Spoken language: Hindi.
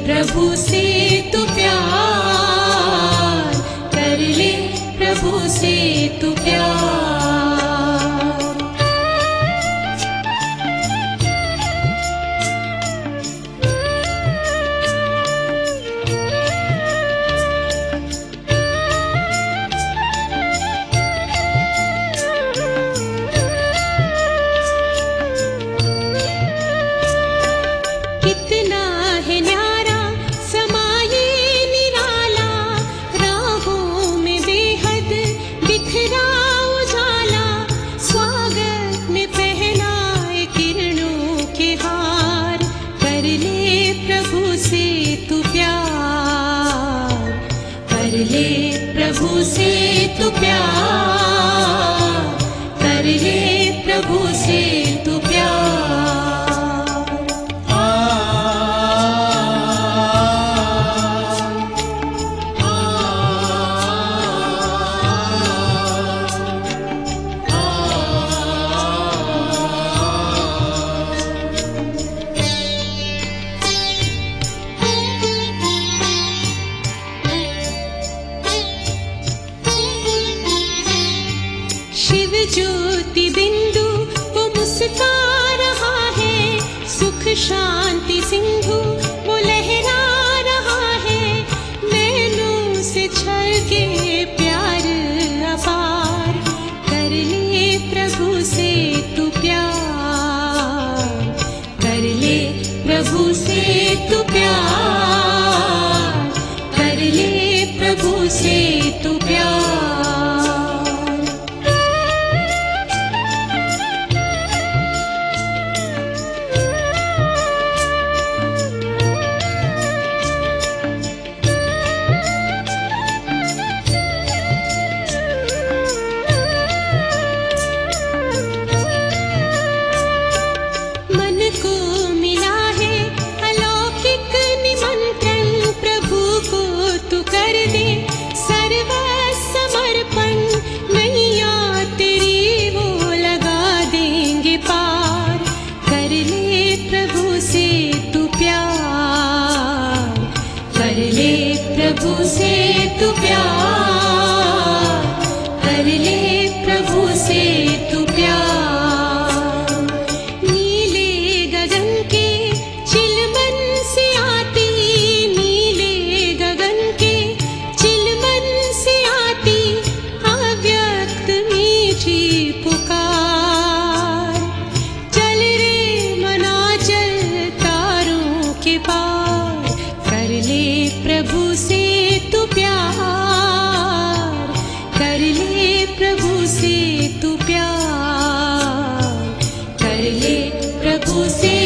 प्रभु से तू प्यार, कर ले प्रभु से तू प्यार। कितना है न्यारा समाये निराला, राहों में बेहद बिखरा उजाला, स्वागत में पहनाए किरणों के हार, कर ले प्रभु से तू प्यार, कर ले प्रभु से तू प्यार, कर ले प्रभु से तू प्यार। शिव ज्योति बिंदु वो मुस्का रहा है, सुख शांति सिंधु वो लहरा रहा है, नैनों से छलके प्यार अपार, कर ले प्रभु से तू प्यार, कर ले प्रभु से तू प्यार, कर ले प्रभु से तू प्यार। मन को मिला है अलौकिक निमंत्रण, प्रभु को तू कर दे सर्व समर्पण, नैया तेरी वो लगा देंगे पार, कर ले प्रभु से तू प्यार, कर ले प्रभु से तू प्यार, कर ले प्रभु से तू प्यार। प्रभु से तू प्यार, कर ले प्रभु से तू प्यार, कर ले प्रभु से